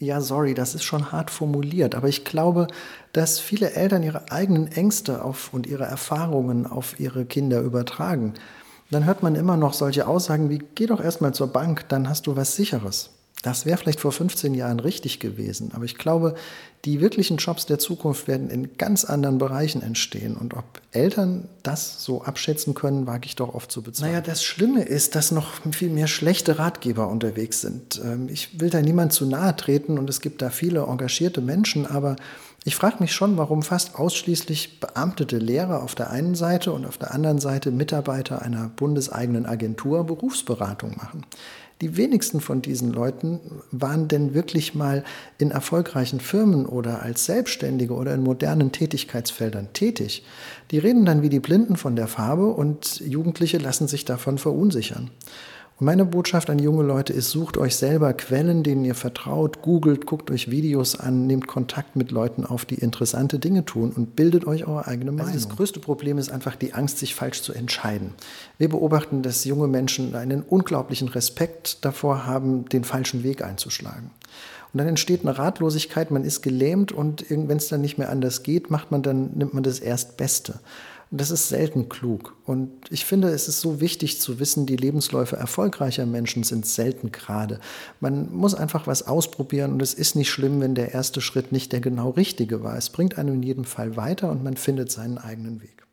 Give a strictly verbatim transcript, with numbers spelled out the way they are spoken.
Ja, sorry, das ist schon hart formuliert, aber ich glaube, dass viele Eltern ihre eigenen Ängste auf und ihre Erfahrungen auf ihre Kinder übertragen. Dann hört man immer noch solche Aussagen wie: „Geh doch erst mal zur Bank, dann hast du was Sicheres.“ Das wäre vielleicht vor fünfzehn Jahren richtig gewesen, aber ich glaube, die wirklichen Jobs der Zukunft werden in ganz anderen Bereichen entstehen, und ob Eltern das so abschätzen können, wage ich doch oft zu bezweifeln. Na ja, das Schlimme ist, dass noch viel mehr schlechte Ratgeber unterwegs sind. Ähm, ich will da niemand zu nahe treten, und es gibt da viele engagierte Menschen, aber ich frage mich schon, warum fast ausschließlich beamtete Lehrer auf der einen Seite und auf der anderen Seite Mitarbeiter einer bundeseigenen Agentur Berufsberatung machen. Die wenigsten von diesen Leuten waren denn wirklich mal in erfolgreichen Firmen oder als Selbstständige oder in modernen Tätigkeitsfeldern tätig. Die reden dann wie die Blinden von der Farbe, und Jugendliche lassen sich davon verunsichern. Und meine Botschaft an junge Leute ist: Sucht euch selber Quellen, denen ihr vertraut, googelt, guckt euch Videos an, nehmt Kontakt mit Leuten auf, die interessante Dinge tun, und bildet euch eure eigene Meinung. Also das größte Problem ist einfach die Angst, sich falsch zu entscheiden. Wir beobachten, dass junge Menschen einen unglaublichen Respekt davor haben, den falschen Weg einzuschlagen. Und dann entsteht eine Ratlosigkeit, man ist gelähmt, und wenn es dann nicht mehr anders geht, macht man dann, nimmt man das Erstbeste. Und das ist selten klug. Und ich finde, es ist so wichtig zu wissen, die Lebensläufe erfolgreicher Menschen sind selten gerade. Man muss einfach was ausprobieren, und es ist nicht schlimm, wenn der erste Schritt nicht der genau richtige war. Es bringt einen in jedem Fall weiter, und man findet seinen eigenen Weg.